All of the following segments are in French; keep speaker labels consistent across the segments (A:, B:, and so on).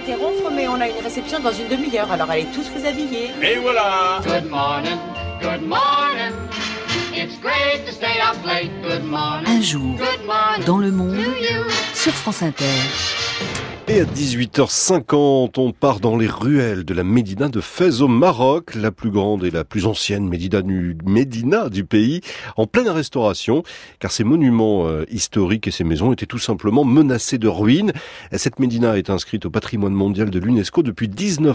A: interrompre, mais on a une réception dans une demi-heure, alors allez tous vous habiller.
B: Et voilà.
C: Good morning, good morning. It's great to stay up late. Good morning.
D: Un jour,
C: Good morning
D: dans le monde,
C: to you.
D: sur France Inter.
E: Et à 18h50, on part dans les ruelles de la Médina de Fès au Maroc, la plus grande et la plus ancienne Médina du pays, en pleine restauration, car ces monuments historiques et ces maisons étaient tout simplement menacés de ruines. Cette Médina est inscrite au patrimoine mondial de l'UNESCO depuis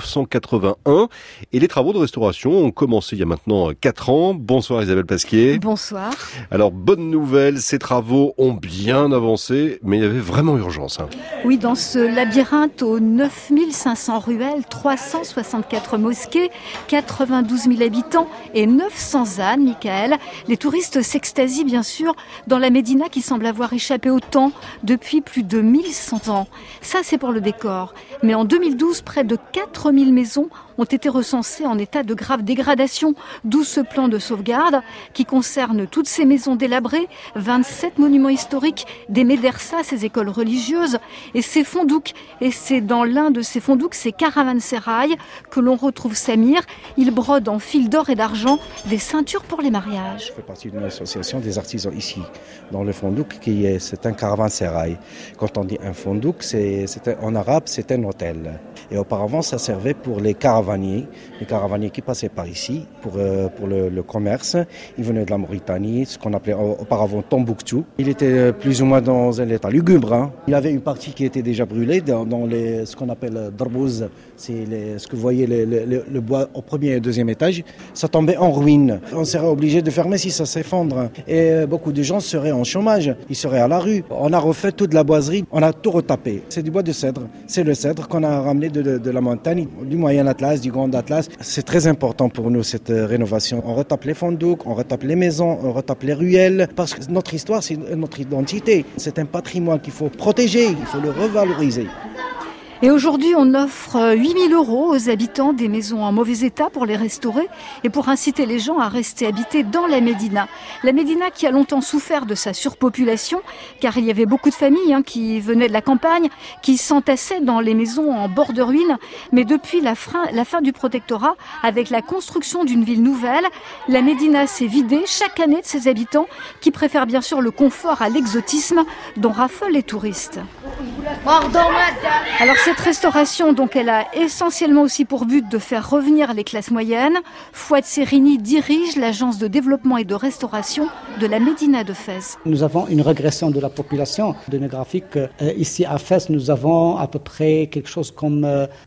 E: 1981, et les travaux de restauration ont commencé il y a maintenant 4 ans. Bonsoir Isabelle Pasquier.
F: Bonsoir.
E: Alors, bonne nouvelle, ces travaux ont bien avancé, mais il y avait vraiment urgence.
F: Oui, dans ce labyrinthe aux 9500 ruelles, 364 mosquées, 92 000 habitants et 900 ânes, Michael. Les touristes s'extasient bien sûr dans la Médina qui semble avoir échappé au temps depuis plus de 1100 ans. Ça, c'est pour le décor. Mais en 2012, près de 4000 maisons ont été recensées en état de grave dégradation, d'où ce plan de sauvegarde qui concerne toutes ces maisons délabrées, 27 monuments historiques, des médersas, ces écoles religieuses, et ces fondouks. Et c'est dans l'un de ces fondouks, ces caravansérails, que l'on retrouve Samir. Il brode en fil d'or et d'argent des ceintures pour les mariages.
G: Je fais partie d'une association des artisans ici, dans le fondouk, c'est un caravansérail. Quand on dit un fondouk, en arabe, c'est un hôtel. Et auparavant, ça servait pour les caravaniers qui passaient par ici pour le commerce. Ils venaient de la Mauritanie, ce qu'on appelait auparavant Tombouctou. Il était plus ou moins dans un état lugubre. Hein. Il y avait une partie qui était déjà brûlée dans ce qu'on appelle darbouz. C'est ce que vous voyez, le bois au premier et deuxième étage. Ça tombait en ruine. On serait obligé de fermer si ça s'effondre. Et beaucoup de gens seraient en chômage. Ils seraient à la rue. On a refait toute la boiserie. On a tout retapé. C'est du bois de cèdre. C'est le cèdre qu'on a ramené de la montagne, du Moyen Atlas, du Grand Atlas. C'est très important pour nous cette rénovation. On retape les fondouks, on retape les maisons, on retape les ruelles. Parce que notre histoire, c'est notre identité. C'est un patrimoine qu'il faut protéger, il faut le revaloriser.
F: Et aujourd'hui, on offre 8 000 € aux habitants des maisons en mauvais état pour les restaurer et pour inciter les gens à rester habités dans la Médina. La Médina qui a longtemps souffert de sa surpopulation, car il y avait beaucoup de familles qui venaient de la campagne, qui s'entassaient dans les maisons en bord de ruines. Mais depuis la fin du protectorat, avec la construction d'une ville nouvelle, la Médina s'est vidée chaque année de ses habitants qui préfèrent bien sûr le confort à l'exotisme dont raffolent les touristes. Alors cette restauration, donc, elle a essentiellement aussi pour but de faire revenir les classes moyennes. Fouad Serini dirige l'agence de développement et de restauration de la Médina de Fès.
H: Nous avons une régression de la population démographique. Ici à Fès, nous avons à peu près quelque chose comme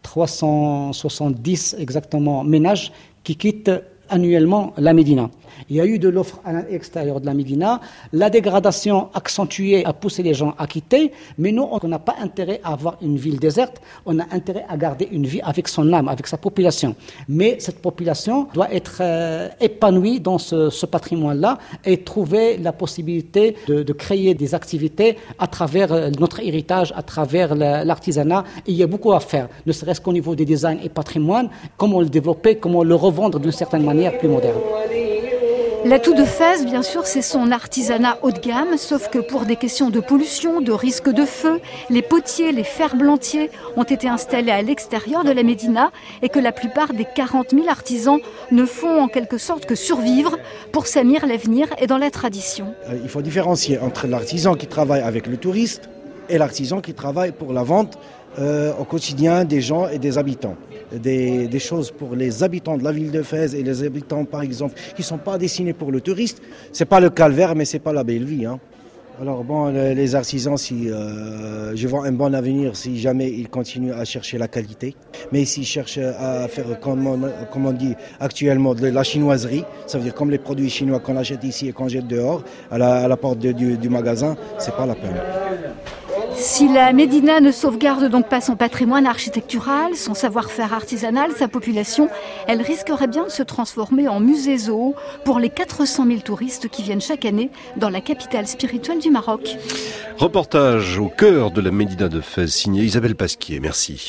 H: 370 exactement ménages qui quittent annuellement la Médina. Il y a eu de l'offre à l'extérieur de la Médina. La dégradation accentuée a poussé les gens à quitter. Mais nous, on n'a pas intérêt à avoir une ville déserte. On a intérêt à garder une vie avec son âme, avec sa population. Mais cette population doit être épanouie dans ce patrimoine-là et trouver la possibilité de créer des activités à travers notre héritage, à travers l'artisanat. Et il y a beaucoup à faire, ne serait-ce qu'au niveau des designs et patrimoine, comment le développer, comment le revendre d'une certaine manière plus moderne.
F: L'atout de Fès, bien sûr, c'est son artisanat haut de gamme, sauf que pour des questions de pollution, de risque de feu, les potiers, les ferblantiers ont été installés à l'extérieur de la Médina et que la plupart des 40 000 artisans ne font en quelque sorte que survivre. Pour Samir, l'avenir est dans la tradition.
G: Il faut différencier entre l'artisan qui travaille avec le touriste et l'artisan qui travaille pour la vente au quotidien des gens et des habitants. Des choses pour les habitants de la ville de Fès et les habitants, par exemple, qui ne sont pas destinés pour le touriste. Ce n'est pas le calvaire, mais ce n'est pas la belle vie. Alors bon, les artisans, je vois un bon avenir si jamais ils continuent à chercher la qualité. Mais s'ils cherchent à faire, comme on dit actuellement, de la chinoiserie, ça veut dire comme les produits chinois qu'on achète ici et qu'on jette dehors, à la porte du magasin, c'est pas la peine.
F: Si la Médina ne sauvegarde donc pas son patrimoine architectural, son savoir-faire artisanal, sa population, elle risquerait bien de se transformer en musée zoo pour les 400 000 touristes qui viennent chaque année dans la capitale spirituelle du Maroc.
E: Reportage au cœur de la Médina de Fès, signé Isabelle Pasquier. Merci.